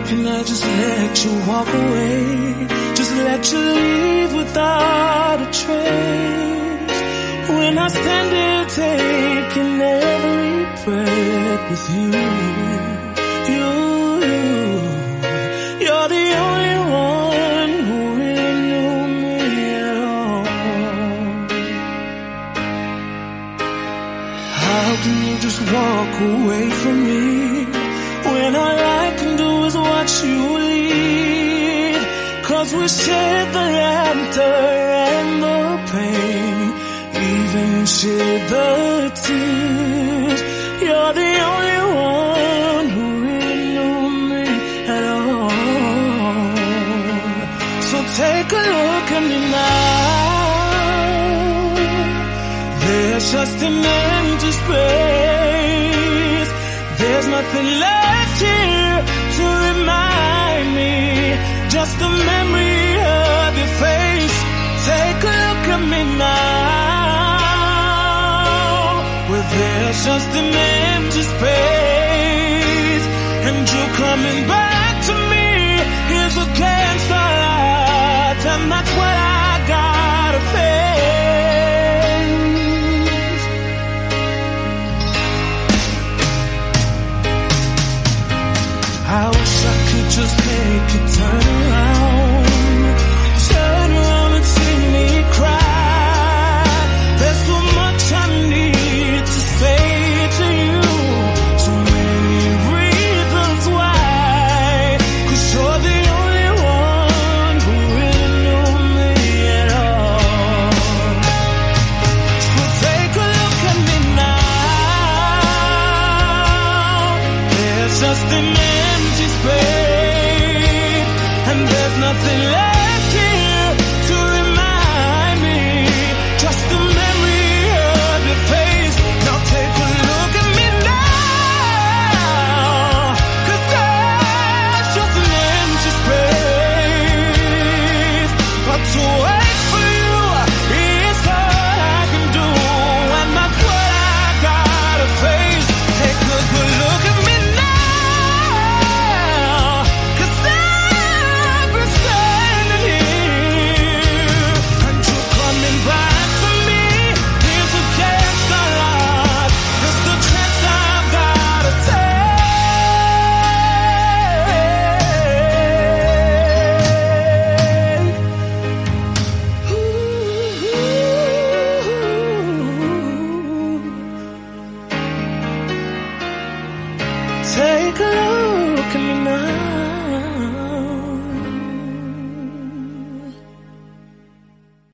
and I just let you walk away, just let you leave without a trace. When I stand here taking every breath with you, you're the only one who really knew me at all. How can you just walk away from me when all I can do is watch you leave? 'Cause we shared the laughter and the pain, even shared the tears. You're the only one who really knew me at all. So take a look at me now. There's just an empty space. There's nothing left here to remind me, just the memory of your face. Take a look at me now, where there's just an empty space, and you coming back to me is against the light, and that's what I gotta face. I wish I could just make you turn around and see me cry. There's so much I need to say to you, so many reasons why, 'cause you're the only one who really knew me at all. So take a look at me now. There's just an empty space, and there's nothing left here to remind me, just the memory of your face. Now take a look at me now, 'cause there's just an empty space, but to wait for you is all I can do, and that's what I gotta face. Take a good look at me now, 'cause I've been standing here, and you're coming back to me is against the light. It's the chance I've gotta take. Take a look at me now.